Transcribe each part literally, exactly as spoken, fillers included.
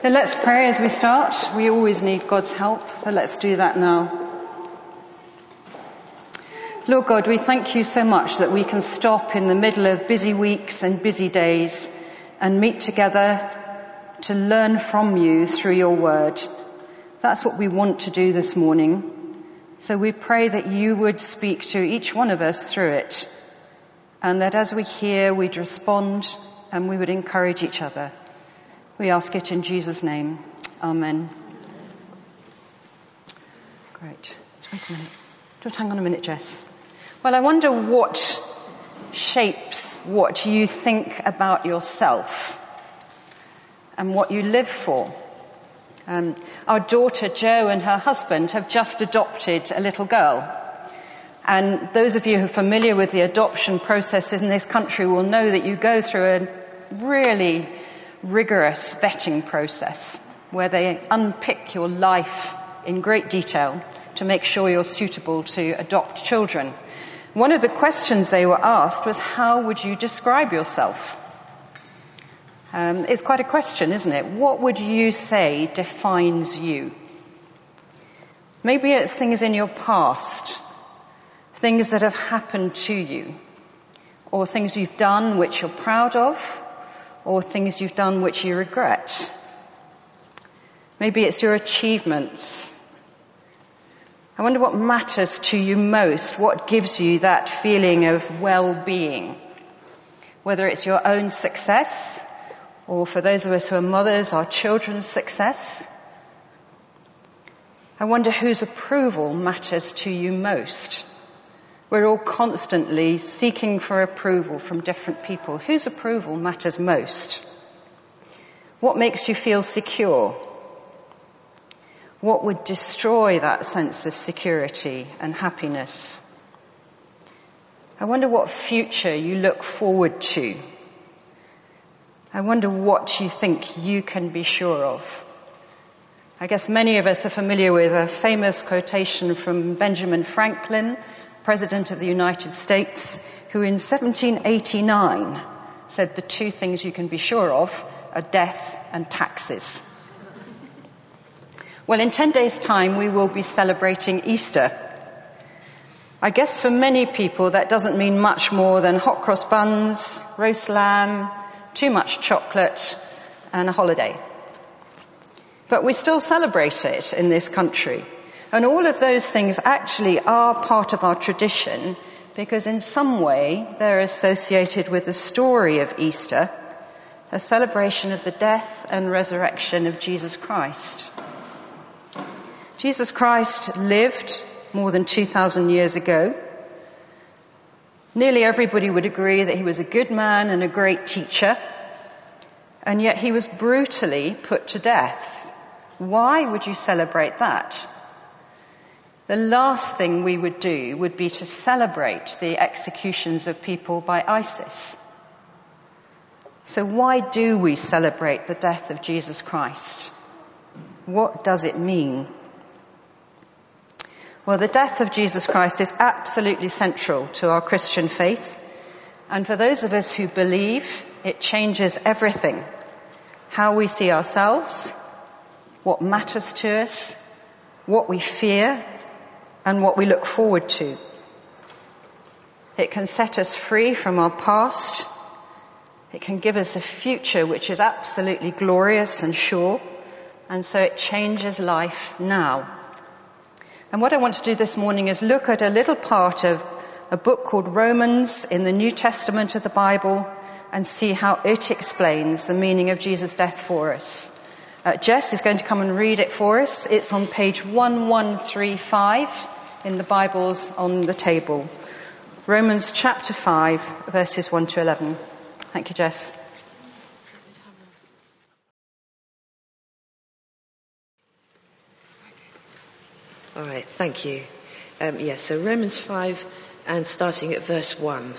So let's pray as we start. We always need God's help, so let's do that now. Lord God, we thank you so much that we can stop in the middle of busy weeks and busy days and meet together to learn from you through your word. That's what we want to do this morning. So we pray that you would speak to each one of us through it, and that as we hear, we'd respond and we would encourage each other. We ask it in Jesus' name. Amen. Great. Wait a minute. Just hang on a minute, Jess. Well, I wonder what shapes what you think about yourself and what you live for. Um, our daughter Jo and her husband have just adopted a little girl. And those of you who are familiar with the adoption process in this country will know that you go through a really rigorous vetting process where they unpick your life in great detail to make sure you're suitable to adopt children. One of the questions they were asked was, how would you describe yourself? Um, it's quite a question, isn't it? What would you say defines you? Maybe it's things in your past, things that have happened to you, or things you've done which you're proud of, or things you've done which you regret. Maybe it's your achievements. I wonder what matters to you most, what gives you that feeling of well-being, whether it's your own success, or for those of us who are mothers, our children's success. I wonder whose approval matters to you most. We're all constantly seeking for approval from different people. Whose approval matters most? What makes you feel secure? What would destroy that sense of security and happiness? I wonder what future you look forward to. I wonder what you think you can be sure of. I guess many of us are familiar with a famous quotation from Benjamin Franklin, President of the United States, who in seventeen eighty-nine said the two things you can be sure of are death and taxes. Well, in ten days' time, we will be celebrating Easter. I guess for many people that doesn't mean much more than hot cross buns, roast lamb, too much chocolate, and a holiday. But we still celebrate it in this country. And all of those things actually are part of our tradition because in some way they're associated with the story of Easter, a celebration of the death and resurrection of Jesus Christ. Jesus Christ lived more than two thousand years ago. Nearly everybody would agree that he was a good man and a great teacher, and yet he was brutally put to death. Why would you celebrate that? The last thing we would do would be to celebrate the executions of people by ISIS. So why do we celebrate the death of Jesus Christ? What does it mean? Well, the death of Jesus Christ is absolutely central to our Christian faith. And for those of us who believe, it changes everything. How we see ourselves, what matters to us, what we fear, and what we look forward to. It can set us free from our past. It can give us a future which is absolutely glorious and sure. And so it changes life now. And what I want to do this morning is look at a little part of a book called Romans in the New Testament of the Bible and see how it explains the meaning of Jesus' death for us. Uh, Jess is going to come and read it for us. It's on page one one three five in the Bibles on the table. Romans chapter five, verses one to eleven. Thank you, Jess. All right, thank you. Um, yes, yeah, so Romans five and starting at verse one.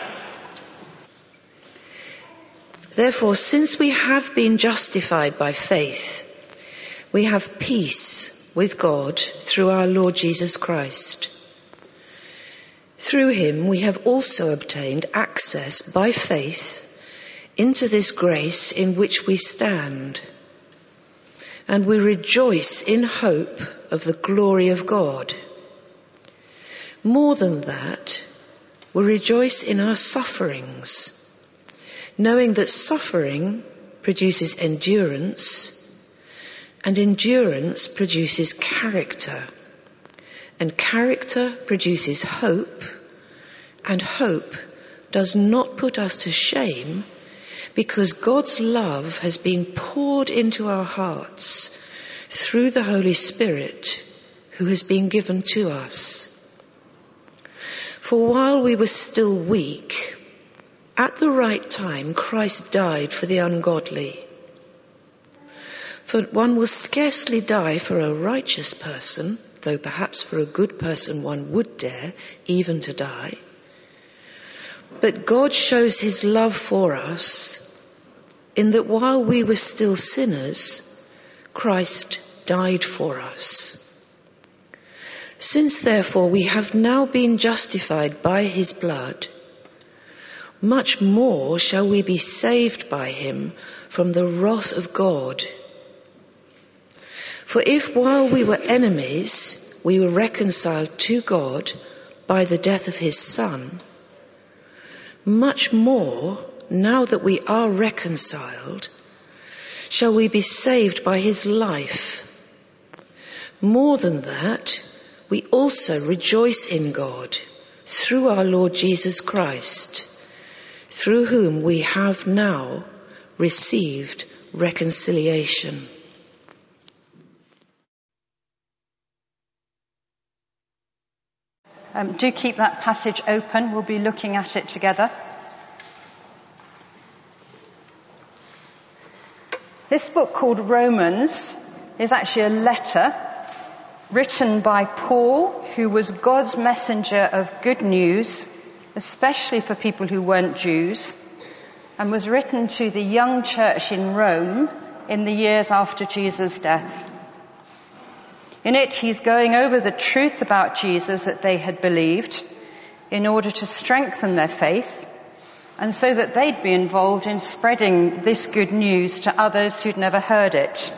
Therefore, since we have been justified by faith, we have peace with God through our Lord Jesus Christ. Through him we have also obtained access by faith into this grace in which we stand. and we rejoice in hope of the glory of God. More than that, we rejoice in our sufferings, knowing that suffering produces endurance, and endurance produces character, and character produces hope, and hope does not put us to shame, because God's love has been poured into our hearts through the Holy Spirit who has been given to us. For while we were still weak, at the right time Christ died for the ungodly. For one will scarcely die for a righteous person, though perhaps for a good person one would dare even to die. But God shows his love for us in that while we were still sinners, Christ died for us. Since therefore we have now been justified by his blood, much more shall we be saved by him from the wrath of God. For if while we were enemies, we were reconciled to God by the death of his Son, much more, now that we are reconciled, shall we be saved by his life. More than that, we also rejoice in God through our Lord Jesus Christ, through whom we have now received reconciliation. Um, do keep that passage open. We'll be looking at it together. This book called Romans is actually a letter written by Paul, who was God's messenger of good news, especially for people who weren't Jews, and was written to the young church in Rome in the years after Jesus' death. In it, he's going over the truth about Jesus that they had believed in order to strengthen their faith, and so that they'd be involved in spreading this good news to others who'd never heard it.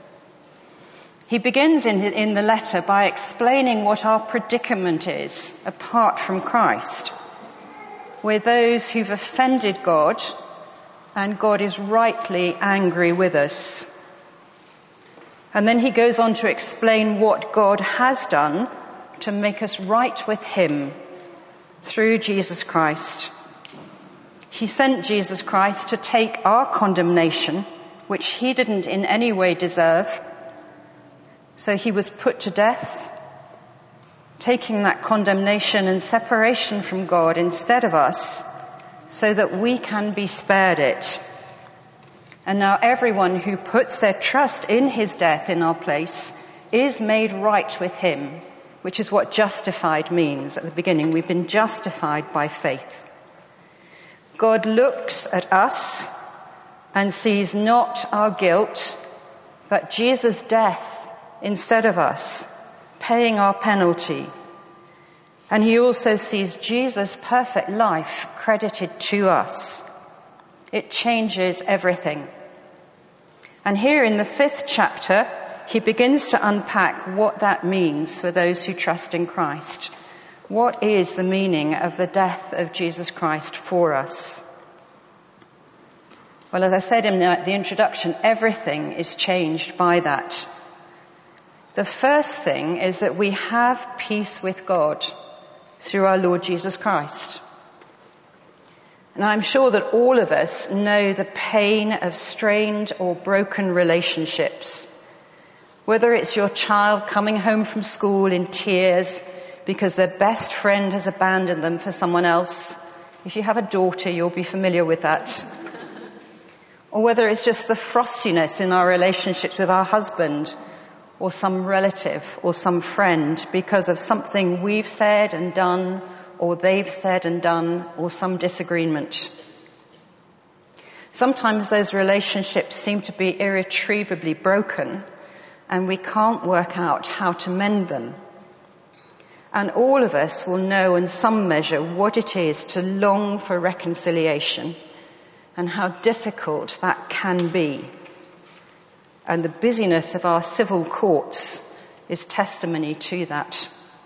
He begins in, in the letter by explaining what our predicament is apart from Christ. We're those who've offended God, and God is rightly angry with us. And then he goes on to explain what God has done to make us right with him through Jesus Christ. He sent Jesus Christ to take our condemnation, which he didn't in any way deserve. So he was put to death, taking that condemnation and separation from God instead of us, so that we can be spared it. And now everyone who puts their trust in his death in our place is made right with him, which is what justified means at the beginning. We've been justified by faith. God looks at us and sees not our guilt, but Jesus' death instead of us, paying our penalty. And he also sees Jesus' perfect life credited to us. It changes everything. And here in the fifth chapter, he begins to unpack what that means for those who trust in Christ. What is the meaning of the death of Jesus Christ for us? Well, as I said in the introduction, everything is changed by that. The first thing is that we have peace with God through our Lord Jesus Christ. And I'm sure that all of us know the pain of strained or broken relationships. Whether it's your child coming home from school in tears because their best friend has abandoned them for someone else. If you have a daughter, you'll be familiar with that. Or whether it's just the frostiness in our relationships with our husband, or some relative or some friend because of something we've said and done, or they've said and done, or some disagreement. Sometimes those relationships seem to be irretrievably broken, and we can't work out how to mend them. And all of us will know in some measure what it is to long for reconciliation and how difficult that can be. And the busyness of our civil courts is testimony to that.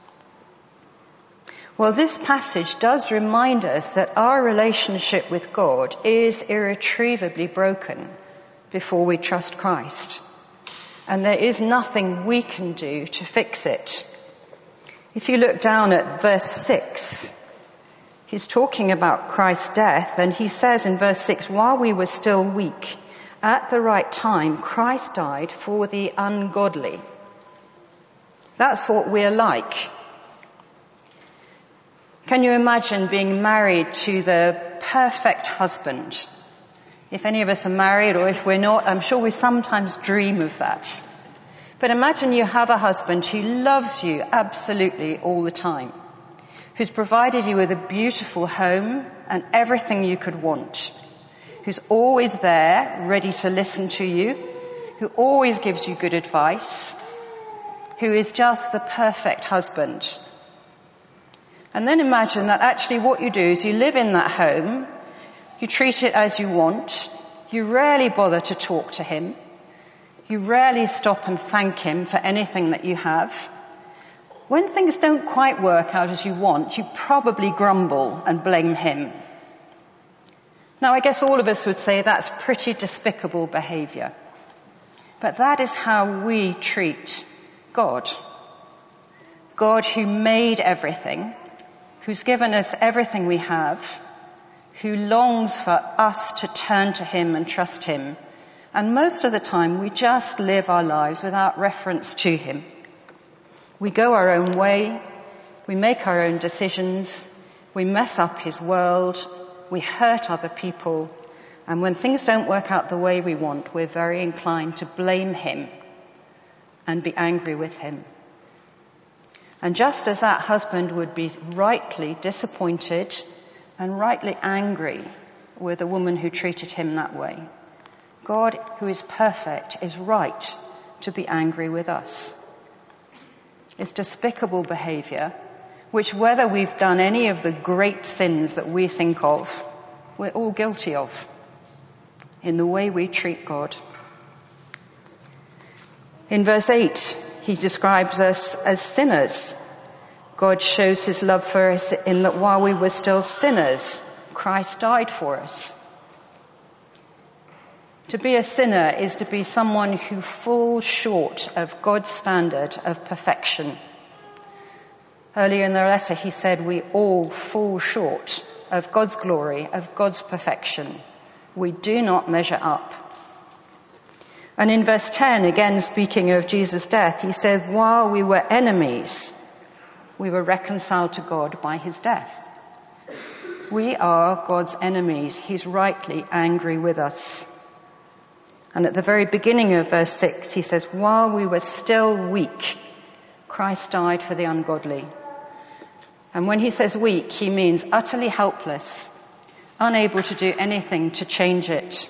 Well, this passage does remind us that our relationship with God is irretrievably broken before we trust Christ. And there is nothing we can do to fix it. If you look down at verse six, he's talking about Christ's death, and he says in verse six, while we were still weak, at the right time, Christ died for the ungodly. That's what we're like. Can you imagine being married to the perfect husband? If any of us are married, or if we're not, I'm sure we sometimes dream of that. But imagine you have a husband who loves you absolutely all the time, who's provided you with a beautiful home and everything you could want, who's always there, ready to listen to you, who always gives you good advice, who is just the perfect husband. And then imagine that actually what you do is you live in that home, you treat it as you want, you rarely bother to talk to him, you rarely stop and thank him for anything that you have. When things don't quite work out as you want, you probably grumble and blame him. Now, I guess all of us would say that's pretty despicable behaviour. But that is how we treat God. God who made everything, who's given us everything we have, who longs for us to turn to him and trust him. And most of the time, we just live our lives without reference to him. We go our own way, we make our own decisions, we mess up his world, we hurt other people, and when things don't work out the way we want, we're very inclined to blame him and be angry with him. And just as that husband would be rightly disappointed and rightly angry with a woman who treated him that way, God, who is perfect, is right to be angry with us. It's despicable behaviour, which whether we've done any of the great sins that we think of, we're all guilty of in the way we treat God. In verse eight, he describes us as sinners. God shows his love for us in that while we were still sinners, Christ died for us. To be a sinner is to be someone who falls short of God's standard of perfection. Earlier in the letter, he said we all fall short of God's glory, of God's perfection. We do not measure up. And in verse ten, again speaking of Jesus' death, he said, while we were enemies, we were reconciled to God by his death. We are God's enemies. He's rightly angry with us. And at the very beginning of verse six, he says, while we were still weak, Christ died for the ungodly. And when he says weak, he means utterly helpless, unable to do anything to change it.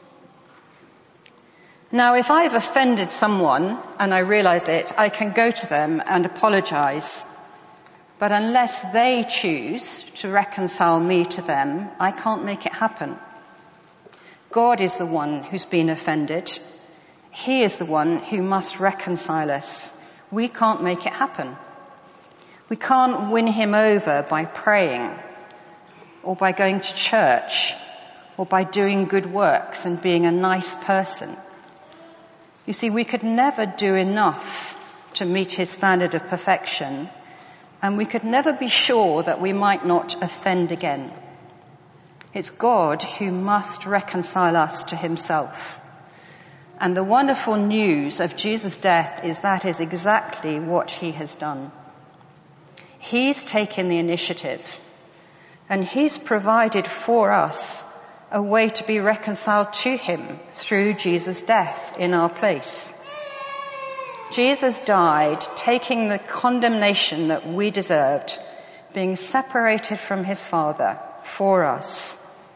Now, if I've offended someone and I realize it, I can go to them and apologize. But unless they choose to reconcile me to them, I can't make it happen. God is the one who's been offended. He is the one who must reconcile us. We can't make it happen. We can't win him over by praying or by going to church or by doing good works and being a nice person. You see, we could never do enough to meet his standard of perfection, and we could never be sure that we might not offend again. It's God who must reconcile us to himself. And the wonderful news of Jesus' death is that is exactly what he has done. He's taken the initiative, and he's provided for us a way to be reconciled to him through Jesus' death in our place. Jesus died, taking the condemnation that we deserved, being separated from his Father for us.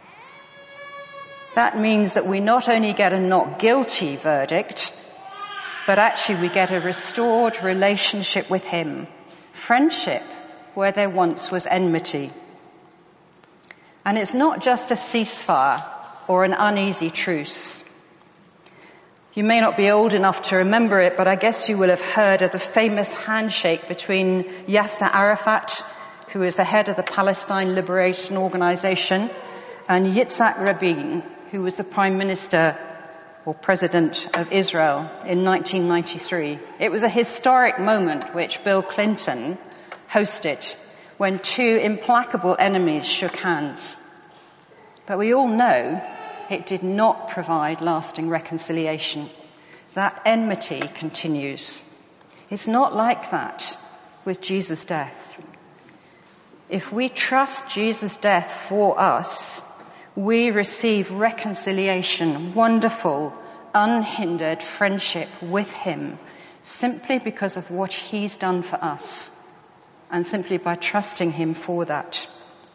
That means that we not only get a not guilty verdict, but actually we get a restored relationship with him, friendship where there once was enmity. And it's not just a ceasefire or an uneasy truce. You may not be old enough to remember it, but I guess you will have heard of the famous handshake between Yasser Arafat, who is the head of the Palestine Liberation Organization, and Yitzhak Rabin, who was the Prime Minister or President of Israel in nineteen ninety-three. It was a historic moment which Bill Clinton hosted when two implacable enemies shook hands. But we all know it did not provide lasting reconciliation. That enmity continues. It's not like that with Jesus' death. If we trust Jesus' death for us, we receive reconciliation, wonderful, unhindered friendship with him, simply because of what he's done for us, and simply by trusting him for that.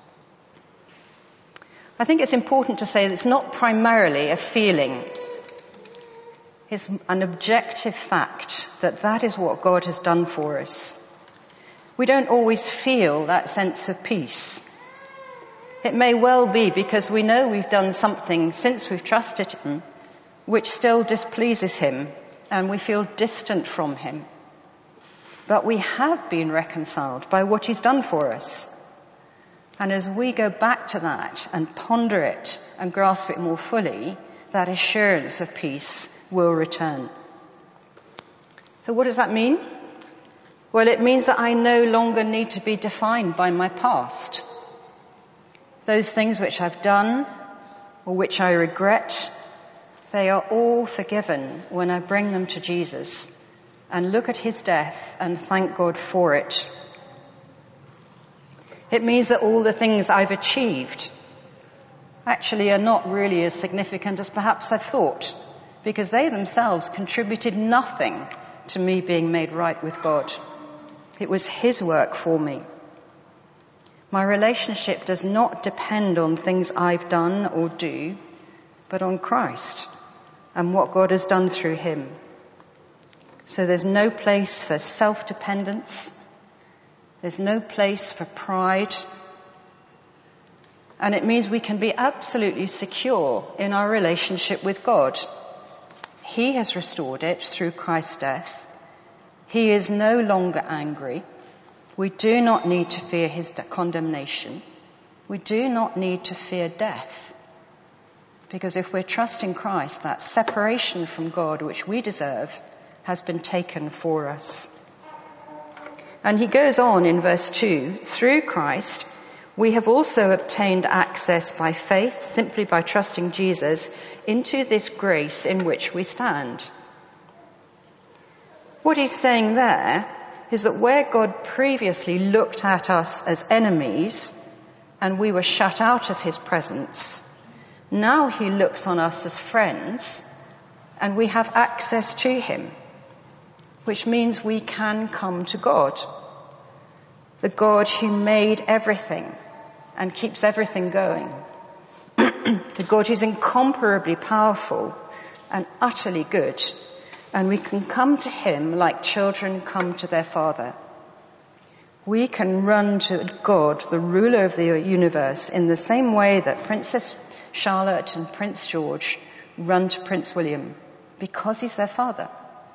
I think it's important to say that it's not primarily a feeling. It's an objective fact that that is what God has done for us. We don't always feel that sense of peace. It may well be because we know we've done something since we've trusted him which still displeases him, and we feel distant from him. But we have been reconciled by what he's done for us. And as we go back to that and ponder it and grasp it more fully, that assurance of peace will return. So what does that mean? Well, it means that I no longer need to be defined by my past. Those things which I've done or which I regret, they are all forgiven when I bring them to Jesus and look at his death and thank God for it. It means that all the things I've achieved actually are not really as significant as perhaps I've thought, because they themselves contributed nothing to me being made right with God. It was his work for me. My relationship does not depend on things I've done or do, but on Christ and what God has done through him. So there's no place for self-dependence. There's no place for pride. And it means we can be absolutely secure in our relationship with God. He has restored it through Christ's death. He is no longer angry. We do not need to fear his condemnation. We do not need to fear death. Because if we're trusting Christ, that separation from God which we deserve has been taken for us. And he goes on in verse two, through Christ, we have also obtained access by faith, simply by trusting Jesus, into this grace in which we stand. What he's saying there is that where God previously looked at us as enemies and we were shut out of his presence, now he looks on us as friends and we have access to him, which means we can come to God, the God who made everything and keeps everything going, the God who's incomparably powerful and utterly good. And we can come to him like children come to their father. We can run to God, the ruler of the universe, in the same way that Princess Charlotte and Prince George run to Prince William, because he's their father.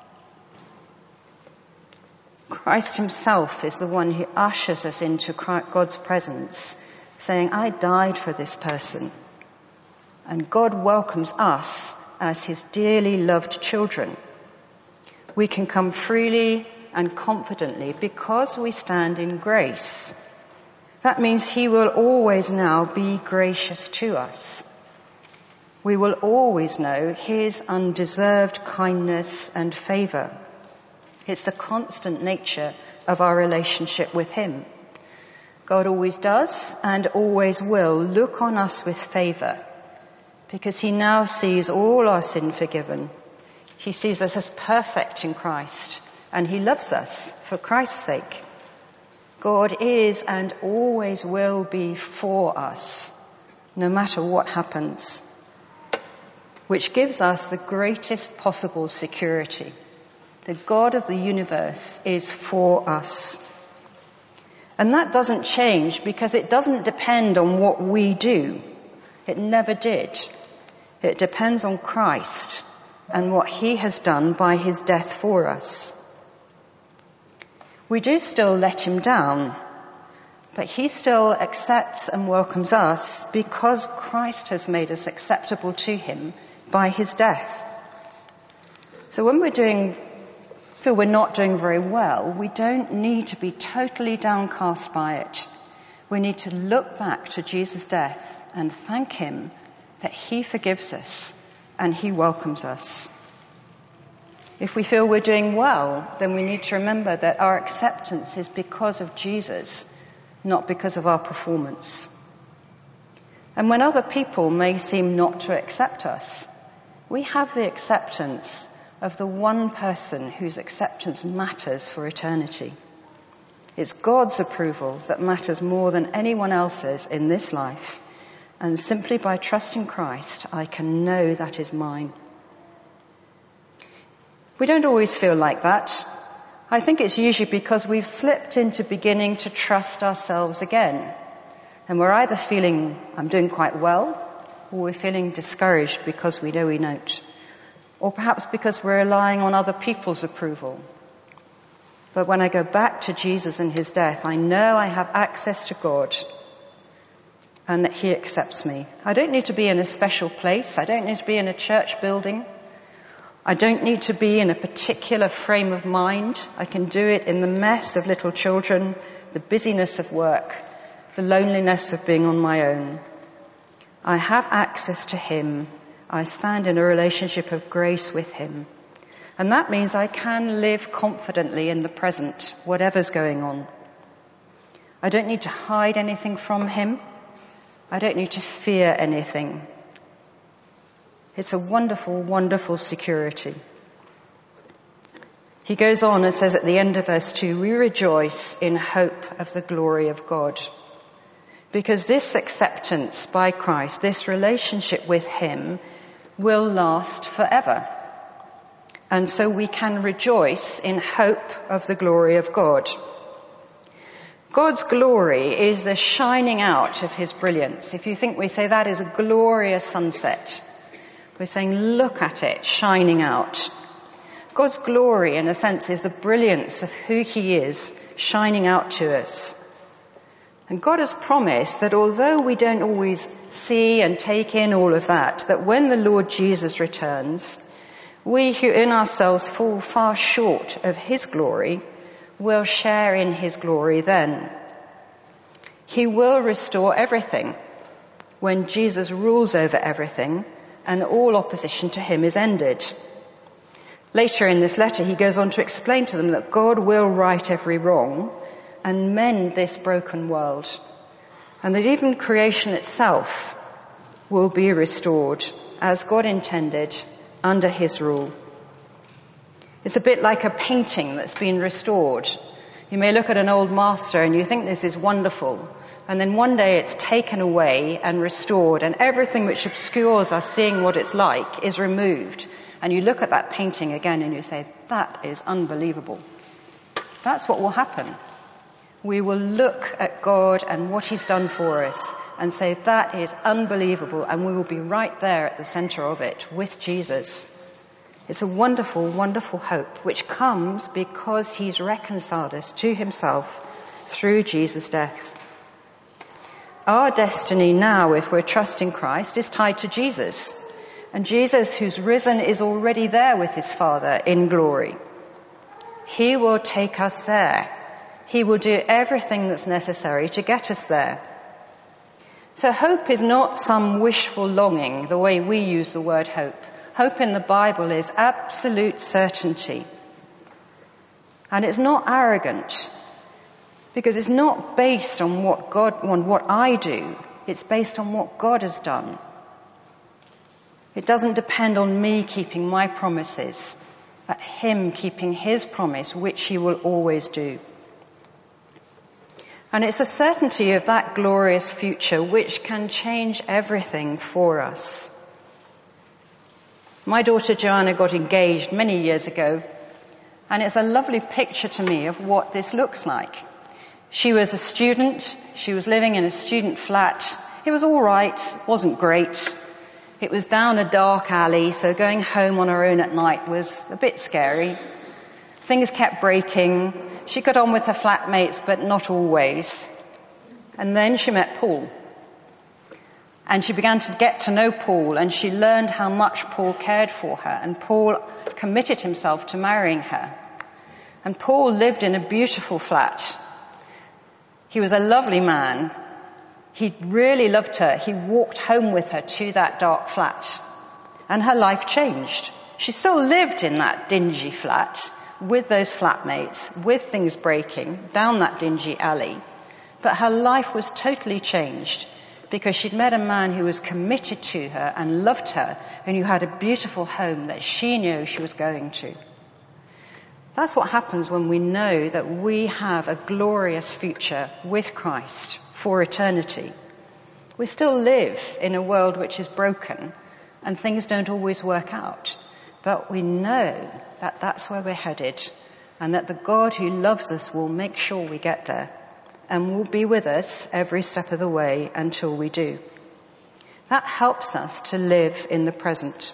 Christ himself is the one who ushers us into God's presence, saying, I died for this person. And God welcomes us as his dearly loved children. We can come freely and confidently because we stand in grace. That means he will always now be gracious to us. We will always know his undeserved kindness and favor. It's the constant nature of our relationship with him. God always does and always will look on us with favor because he now sees all our sin forgiven. He sees us as perfect in Christ, and he loves us for Christ's sake. God is and always will be for us, no matter what happens, which gives us the greatest possible security. The God of the universe is for us. And that doesn't change because it doesn't depend on what we do. It never did. It depends on Christ and what he has done by his death for us. We do still let him down, but he still accepts and welcomes us because Christ has made us acceptable to him by his death. So when we're doing, feel we're not doing very well, we don't need to be totally downcast by it. We need to look back to Jesus' death and thank him that he forgives us and he welcomes us. If we feel we're doing well, then we need to remember that our acceptance is because of Jesus, not because of our performance. And when other people may seem not to accept us, we have the acceptance of the one person whose acceptance matters for eternity. It's God's approval that matters more than anyone else's in this life, and simply by trusting Christ, I can know that is mine. We don't always feel like that. I think it's usually because we've slipped into beginning to trust ourselves again. And we're either feeling I'm doing quite well, or we're feeling discouraged because we know we don't. Or perhaps because we're relying on other people's approval. But when I go back to Jesus and his death, I know I have access to God and that he accepts me. I don't need to be in a special place. I don't need to be in a church building. I don't need to be in a particular frame of mind. I can do it in the mess of little children, the busyness of work, the loneliness of being on my own. I have access to him. I stand in a relationship of grace with him. And that means I can live confidently in the present, whatever's going on. I don't need to hide anything from him. I don't need to fear anything. It's a wonderful, wonderful security. He goes on and says at the end of verse two, we rejoice in hope of the glory of God. Because this acceptance by Christ, this relationship with him, will last forever. And so we can rejoice in hope of the glory of God. God's glory is the shining out of his brilliance. If you think we say that is a glorious sunset, we're saying, look at it, shining out. God's glory, in a sense, is the brilliance of who he is, shining out to us. And God has promised that although we don't always see and take in all of that, that when the Lord Jesus returns, we who in ourselves fall far short of his glory will share in his glory then. He will restore everything when Jesus rules over everything and all opposition to him is ended. Later in this letter, he goes on to explain to them that God will right every wrong and mend this broken world, and that even creation itself will be restored as God intended under his rule. It's a bit like a painting that's been restored. You may look at an old master and you think this is wonderful, and then one day it's taken away and restored, and everything which obscures us seeing what it's like is removed. And you look at that painting again and you say, that is unbelievable. That's what will happen. We will look at God and what he's done for us and say, that is unbelievable, and we will be right there at the center of it with Jesus. It's a wonderful, wonderful hope which comes because he's reconciled us to himself through Jesus' death. Our destiny now, if we're trusting Christ, is tied to Jesus. And Jesus, who's risen, is already there with his Father in glory. He will take us there. He will do everything that's necessary to get us there. So hope is not some wishful longing, the way we use the word hope. Hope in the Bible is absolute certainty. And it's not arrogant, because it's not based on what God, on what I do. It's based on what God has done. It doesn't depend on me keeping my promises, but him keeping his promise, which he will always do. And it's a certainty of that glorious future which can change everything for us. My daughter Joanna got engaged many years ago, and it's a lovely picture to me of what this looks like. She was a student. She was living in a student flat. It was all right, wasn't great. It was down a dark alley, so going home on her own at night was a bit scary. Things kept breaking. She got on with her flatmates, but not always. And then she met Paul. And she began to get to know Paul, and she learned how much Paul cared for her. And Paul committed himself to marrying her. And Paul lived in a beautiful flat. He was a lovely man. He really loved her. He walked home with her to that dark flat. And her life changed. She still lived in that dingy flat with those flatmates, with things breaking down that dingy alley. But her life was totally changed because she'd met a man who was committed to her and loved her and who had a beautiful home that she knew she was going to. That's what happens when we know that we have a glorious future with Christ for eternity. We still live in a world which is broken and things don't always work out, but we know that that's where we're headed and that the God who loves us will make sure we get there and will be with us every step of the way until we do. That helps us to live in the present.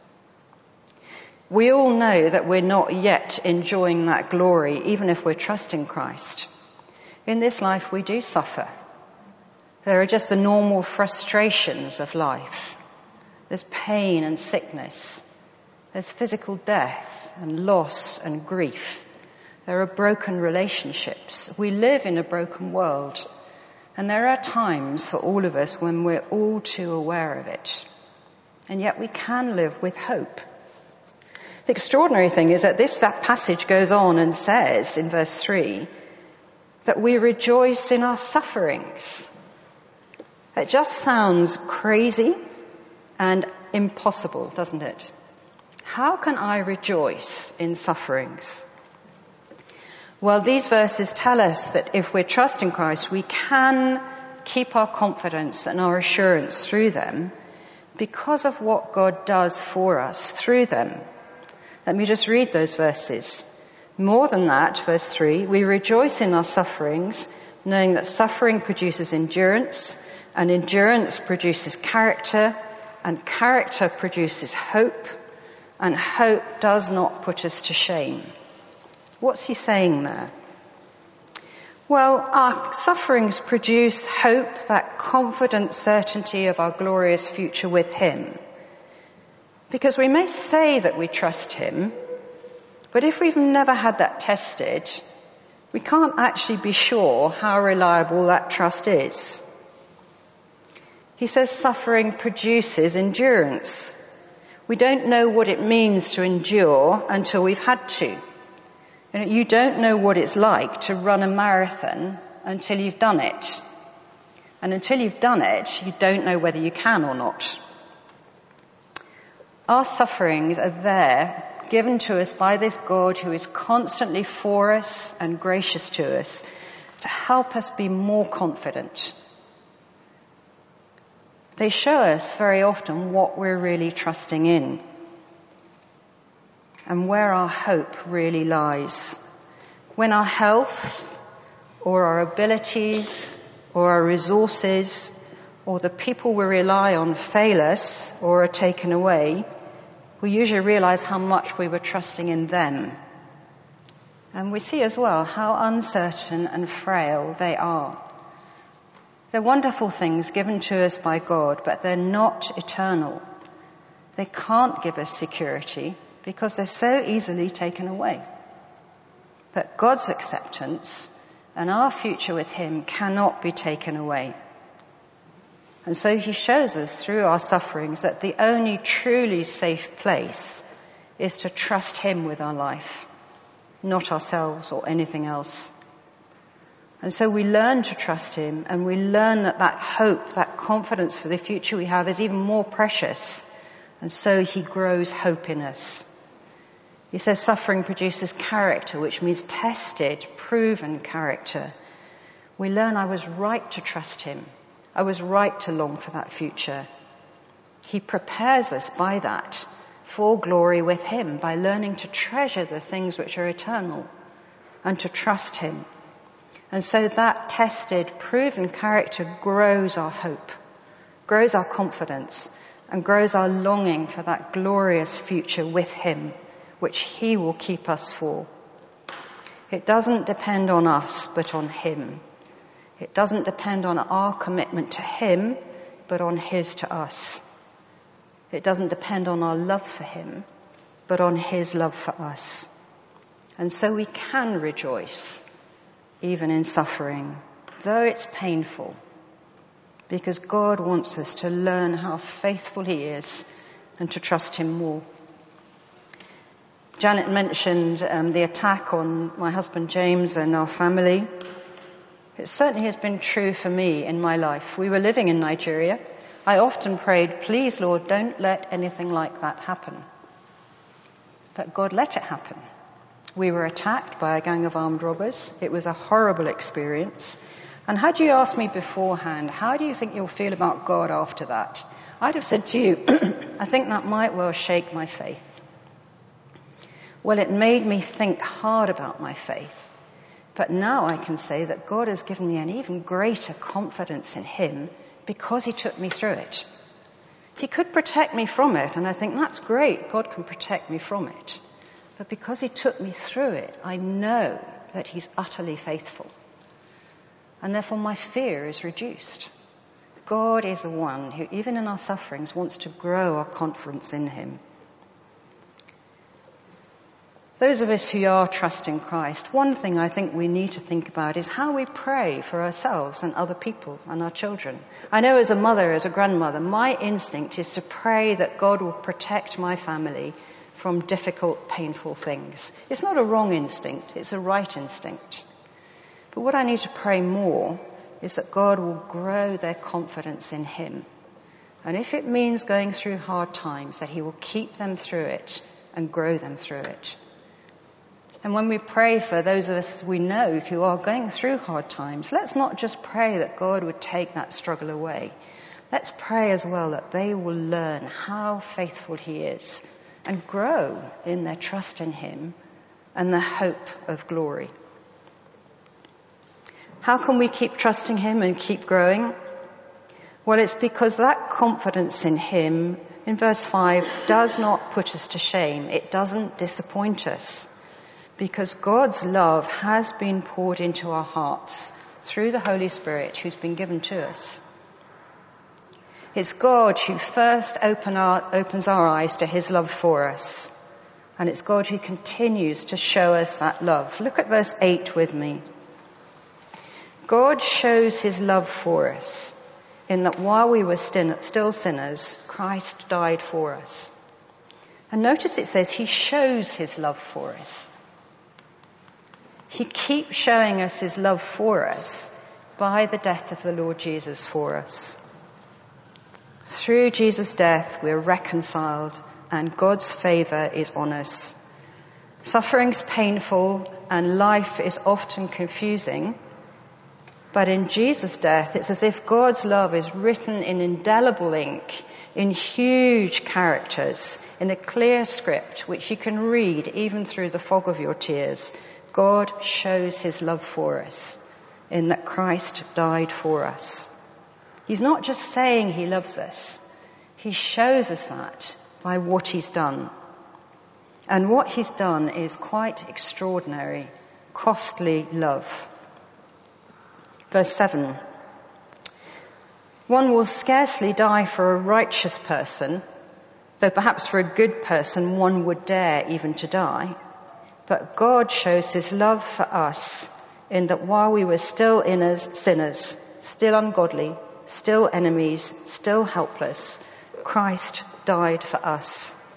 We all know that we're not yet enjoying that glory, even if we're trusting Christ. In this life, we do suffer. There are just the normal frustrations of life. There's pain and sickness. There's physical death and loss and grief. There are broken relationships. We live in a broken world. And there are times for all of us when we're all too aware of it. And yet we can live with hope. The extraordinary thing is that this passage goes on and says in verse three that we rejoice in our sufferings. It just sounds crazy and impossible, doesn't it? How can I rejoice in sufferings? Well, these verses tell us that if we're trusting Christ, we can keep our confidence and our assurance through them because of what God does for us through them. Let me just read those verses. More than that, verse three, we rejoice in our sufferings, knowing that suffering produces endurance, and endurance produces character, and character produces hope, and hope does not put us to shame. What's he saying there? Well, our sufferings produce hope, that confident certainty of our glorious future with him. Because we may say that we trust him, but if we've never had that tested, we can't actually be sure how reliable that trust is. He says suffering produces endurance. We don't know what it means to endure until we've had to. You know, you don't know what it's like to run a marathon until you've done it. And until you've done it, you don't know whether you can or not. Our sufferings are there, given to us by this God who is constantly for us and gracious to us, to help us be more confident. They show us very often what we're really trusting in and where our hope really lies. When our health or our abilities or our resources or the people we rely on fail us or are taken away, we usually realize how much we were trusting in them. And we see as well how uncertain and frail they are. They're wonderful things given to us by God, but they're not eternal. They can't give us security because they're so easily taken away. But God's acceptance and our future with him cannot be taken away. And so he shows us through our sufferings that the only truly safe place is to trust him with our life, not ourselves or anything else. And so we learn to trust him, and we learn that that hope, that confidence for the future we have is even more precious. And so he grows hope in us. He says suffering produces character, which means tested, proven character. We learn I was right to trust him. I was right to long for that future. He prepares us by that for glory with him, by learning to treasure the things which are eternal and to trust him. And so that tested, proven character grows our hope, grows our confidence, and grows our longing for that glorious future with him, which he will keep us for. It doesn't depend on us, but on him. It doesn't depend on our commitment to him, but on his to us. It doesn't depend on our love for him, but on his love for us. And so we can rejoice, even in suffering, though it's painful, because God wants us to learn how faithful he is and to trust him more. Janet mentioned um, the attack on my husband James and our family. It certainly has been true for me in my life. We were living in Nigeria. I often prayed, please, Lord, don't let anything like that happen. But God let it happen. We were attacked by a gang of armed robbers. It was a horrible experience. And had you asked me beforehand, how do you think you'll feel about God after that? I'd have said to you, I think that might well shake my faith. Well, it made me think hard about my faith. But now I can say that God has given me an even greater confidence in him because he took me through it. He could protect me from it, and I think that's great. God can protect me from it. But because he took me through it, I know that he's utterly faithful. And therefore my fear is reduced. God is the one who, even in our sufferings, wants to grow our confidence in him. Those of us who are trusting Christ, one thing I think we need to think about is how we pray for ourselves and other people and our children. I know as a mother, as a grandmother, my instinct is to pray that God will protect my family from difficult, painful things. It's not a wrong instinct, it's a right instinct. But what I need to pray more is that God will grow their confidence in him. And if it means going through hard times, that he will keep them through it and grow them through it. And when we pray for those of us we know who are going through hard times, let's not just pray that God would take that struggle away. Let's pray as well that they will learn how faithful he is and grow in their trust in him and the hope of glory. How can we keep trusting him and keep growing? Well, it's because that confidence in him, in verse five, does not put us to shame. It doesn't disappoint us. Because God's love has been poured into our hearts through the Holy Spirit who's been given to us. It's God who first open our, opens our eyes to his love for us. And it's God who continues to show us that love. Look at verse eight with me. God shows his love for us in that while we were still sinners, Christ died for us. And notice it says he shows his love for us. He keeps showing us his love for us by the death of the Lord Jesus for us. Through Jesus' death, we're reconciled and God's favor is on us. Suffering's painful and life is often confusing, but in Jesus' death, it's as if God's love is written in indelible ink, in huge characters, in a clear script, which you can read even through the fog of your tears. God shows his love for us in that Christ died for us. He's not just saying he loves us. He shows us that by what he's done. And what he's done is quite extraordinary, costly love. Verse seven. One will scarcely die for a righteous person, though perhaps for a good person one would dare even to die. But God shows his love for us in that while we were still sinners, still ungodly, still enemies, still helpless, Christ died for us.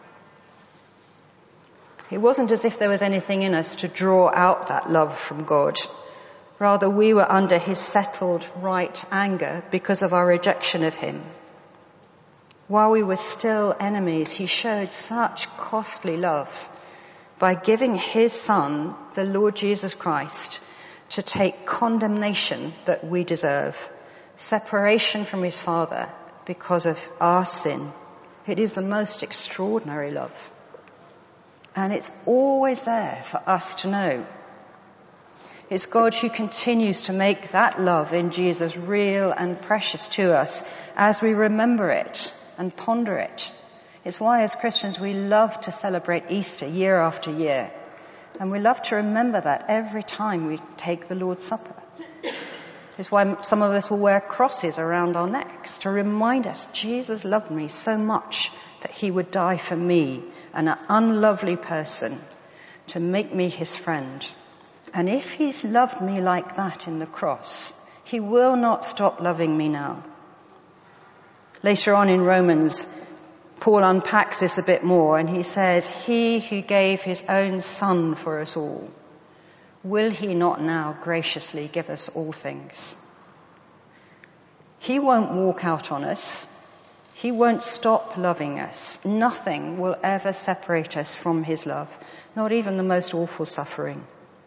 It wasn't as if there was anything in us to draw out that love from God. Rather, we were under his settled right anger because of our rejection of him. While we were still enemies, he showed such costly love by giving his Son, the Lord Jesus Christ, to take condemnation that we deserve, separation from his Father because of our sin. It is the most extraordinary love. And it's always there for us to know. It's God who continues to make that love in Jesus real and precious to us as we remember it and ponder it. It's why as Christians we love to celebrate Easter year after year. And we love to remember that every time we take the Lord's Supper. It's why some of us will wear crosses around our necks to remind us Jesus loved me so much that he would die for me, an unlovely person, to make me his friend. And if he's loved me like that in the cross, he will not stop loving me now. Later on in Romans, Paul unpacks this a bit more, and he says, he who gave his own son for us all, will he not now graciously give us all things? He won't walk out on us. He won't stop loving us. Nothing will ever separate us from his love, not even the most awful suffering.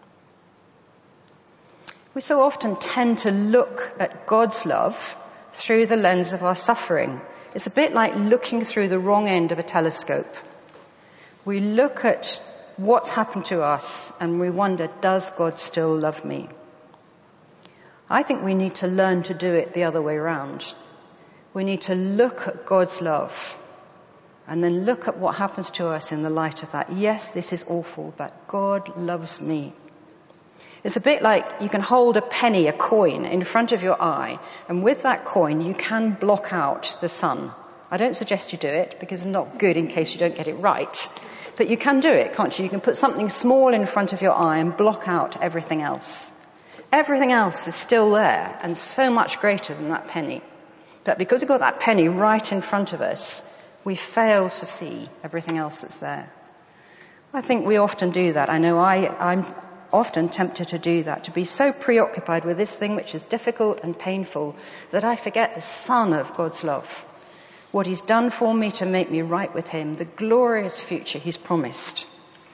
We so often tend to look at God's love through the lens of our suffering. It's a bit like looking through the wrong end of a telescope. We look at what's happened to us and we wonder, does God still love me? I think we need to learn to do it the other way around. We need to look at God's love and then look at what happens to us in the light of that. Yes, this is awful, but God loves me. It's a bit like you can hold a penny, a coin, in front of your eye, and with that coin you can block out the sun. I don't suggest you do it because it's not good in case you don't get it right. But you can do it, can't you? You can put something small in front of your eye and block out everything else. Everything else is still there and so much greater than that penny. But because we've got that penny right in front of us, we fail to see everything else that's there. I think we often do that. I know I, I'm often tempted to do that, to be so preoccupied with this thing which is difficult and painful that I forget the Son of God's love, what he's done for me to make me right with him, the glorious future he's promised.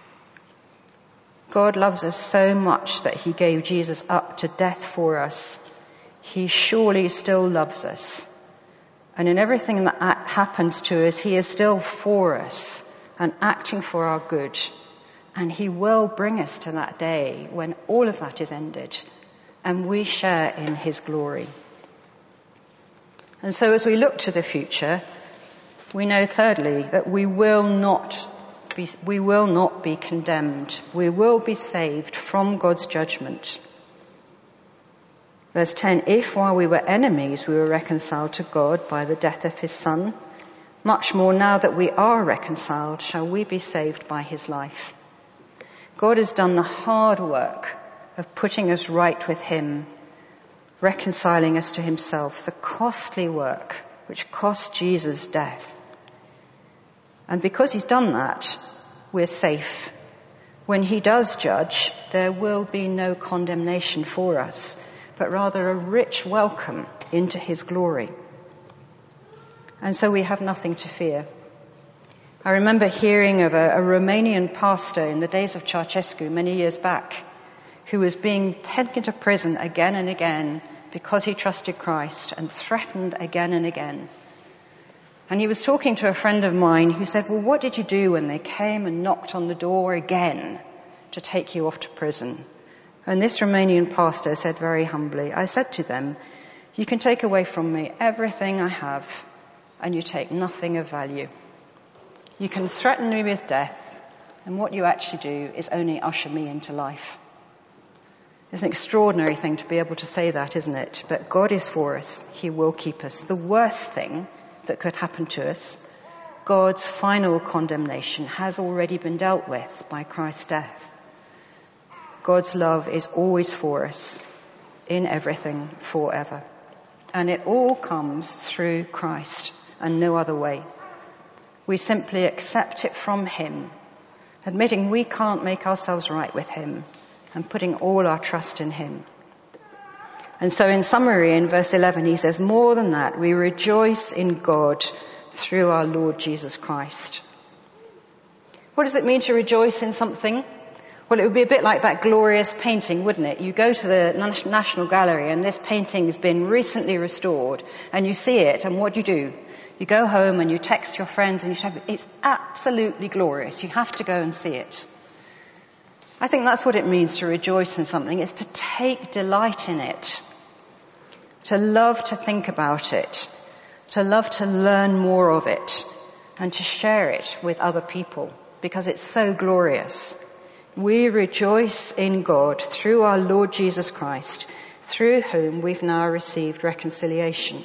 God loves us so much that he gave Jesus up to death for us. He surely still loves us. And in everything that happens to us, he is still for us and acting for our good. And he will bring us to that day when all of that is ended and we share in his glory. And so as we look to the future, we know thirdly that we will not be, we will not be condemned. We will be saved from God's judgment. Verse ten, if while we were enemies we were reconciled to God by the death of his Son, much more now that we are reconciled shall we be saved by his life. God has done the hard work of putting us right with him, reconciling us to himself, the costly work which cost Jesus death. And because he's done that, we're safe. When he does judge, there will be no condemnation for us, but rather a rich welcome into his glory. And so we have nothing to fear. I remember hearing of a, a Romanian pastor in the days of Ceausescu many years back who was being taken to prison again and again because he trusted Christ and threatened again and again. And he was talking to a friend of mine who said, well, what did you do when they came and knocked on the door again to take you off to prison? And this Romanian pastor said very humbly, I said to them, you can take away from me everything I have and you take nothing of value. You can threaten me with death, and what you actually do is only usher me into life. It's an extraordinary thing to be able to say that, isn't it? But God is for us. He will keep us. The worst thing that could happen to us, God's final condemnation, has already been dealt with by Christ's death. God's love is always for us, in everything, forever. And it all comes through Christ and no other way. We simply accept it from him, admitting we can't make ourselves right with him and putting all our trust in him. And so in summary, in verse eleven, he says, more than that, we rejoice in God through our Lord Jesus Christ. What does it mean to rejoice in something? Well, it would be a bit like that glorious painting, wouldn't it? You go to the National Gallery and this painting has been recently restored and you see it, and what do you do? You go home and you text your friends and you say, it's absolutely glorious. You have to go and see it. I think that's what it means to rejoice in something. It's to take delight in it, to love to think about it, to love to learn more of it and to share it with other people because it's so glorious. We rejoice in God through our Lord Jesus Christ, through whom we've now received reconciliation.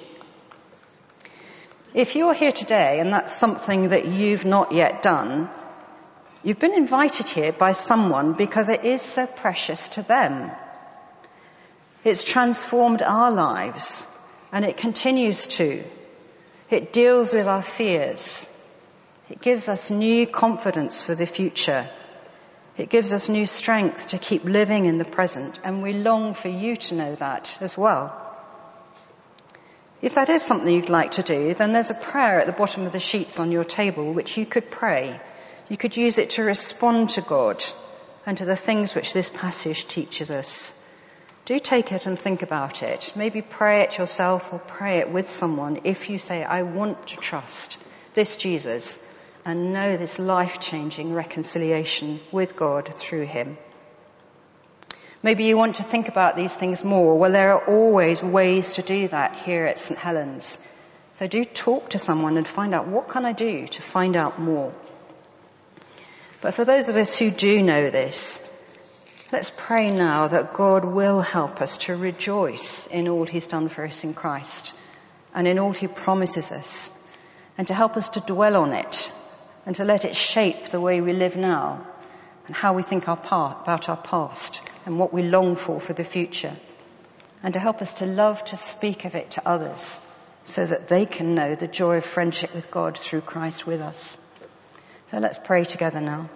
If you're here today and that's something that you've not yet done, you've been invited here by someone because it is so precious to them. It's transformed our lives, and it continues to. It deals with our fears. It gives us new confidence for the future. It gives us new strength to keep living in the present, and we long for you to know that as well. If that is something you'd like to do, then there's a prayer at the bottom of the sheets on your table which you could pray. You could use it to respond to God and to the things which this passage teaches us. Do take it and think about it. Maybe pray it yourself or pray it with someone if you say, I want to trust this Jesus and know this life-changing reconciliation with God through him. Maybe you want to think about these things more. Well, there are always ways to do that here at St Helens. So do talk to someone and find out, what can I do to find out more? But for those of us who do know this, let's pray now that God will help us to rejoice in all he's done for us in Christ and in all he promises us, and to help us to dwell on it and to let it shape the way we live now and how we think our part, about our past and what we long for for the future, and to help us to love to speak of it to others so that they can know the joy of friendship with God through Christ with us. So let's pray together now.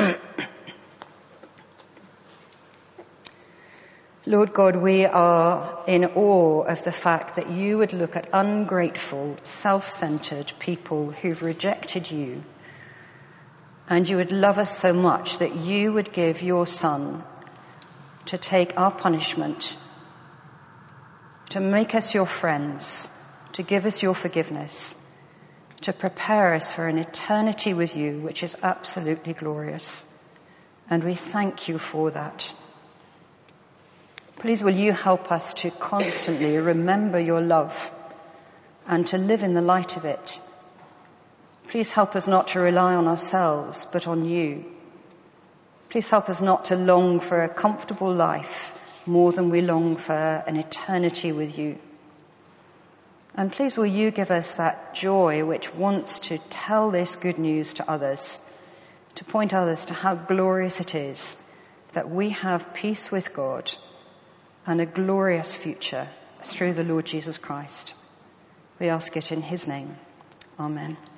Lord God, we are in awe of the fact that you would look at ungrateful, self-centered people who've rejected you, and you would love us so much that you would give your Son to take our punishment, to make us your friends, to give us your forgiveness, to prepare us for an eternity with you, which is absolutely glorious. And we thank you for that. Please will you help us to constantly remember your love and to live in the light of it. Please help us not to rely on ourselves, but on you. Please help us not to long for a comfortable life more than we long for an eternity with you. And please will you give us that joy which wants to tell this good news to others, to point others to how glorious it is that we have peace with God and a glorious future through the Lord Jesus Christ. We ask it in his name. Amen.